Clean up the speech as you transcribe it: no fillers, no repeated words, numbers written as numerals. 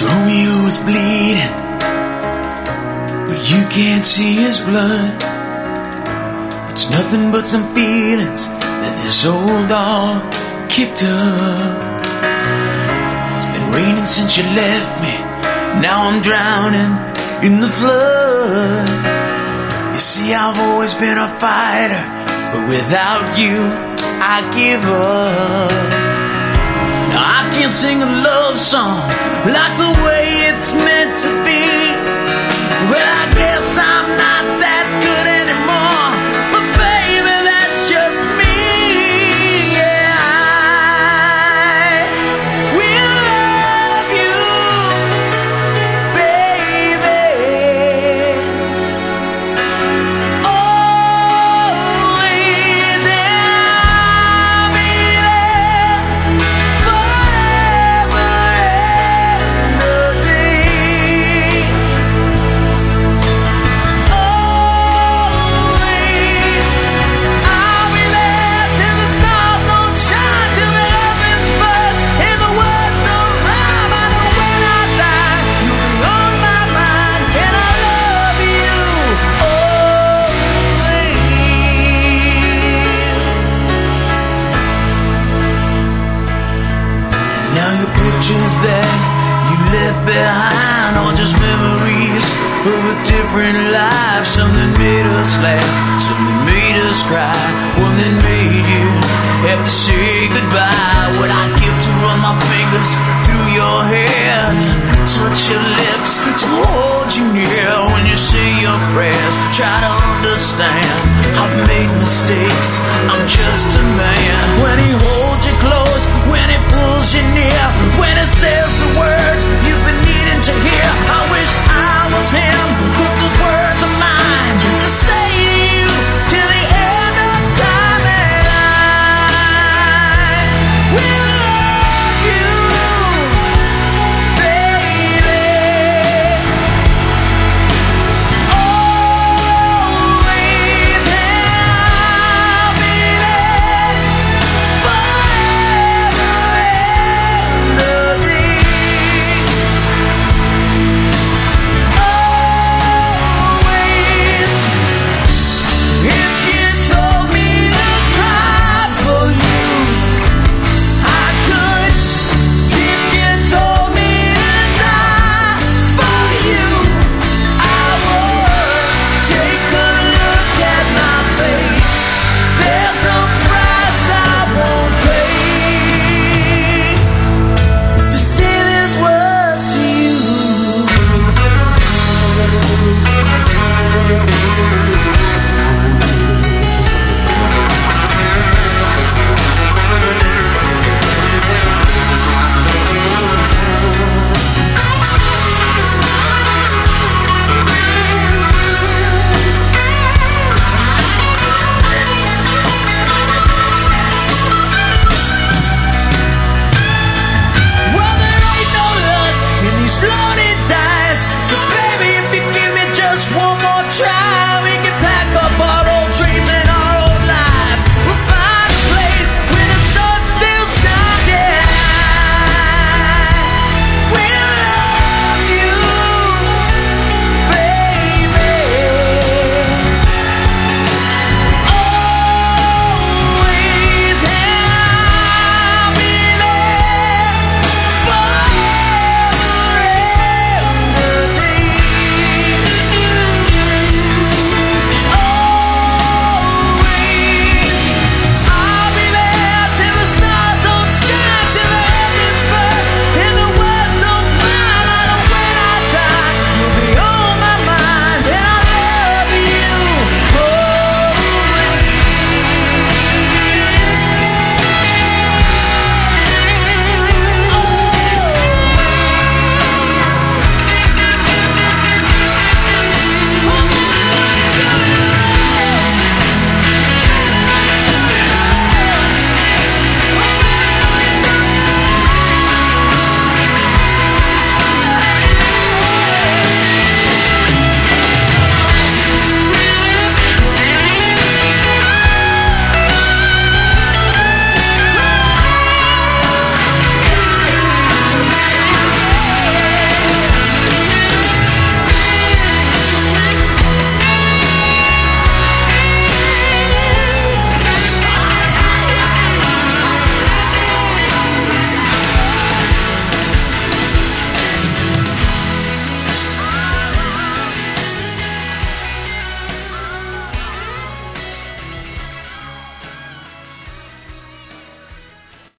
Romeo is bleeding, but you can't see his blood. It's nothing but some feelings that this old dog kicked up. It's been raining since you left me, now I'm drowning in the flood. You see, I've always been a fighter, but without you, I give up. Now I can't sing a love song like the way it's meant to be. Well, I guess I'm not that good anymore, but baby, that's just me. Yeah, I will love you, baby, always, and I'll be there forever and a day. Always, I'll be there till the stars don't shine, till the heavens burst, and the words don't rhyme. I know when I die, you'll be on my mind, and I love you always. Now your pictures that you left behind are just memories of a different life. Something made us laugh, something made us cry, one that made you have to say goodbye. What I'd give to run my fingers through your hair, touch your lips, to hold you near. When you say your prayers, try to understand, I've made mistakes, I'm just a man. When he holds you close, when he pulls you near, when he says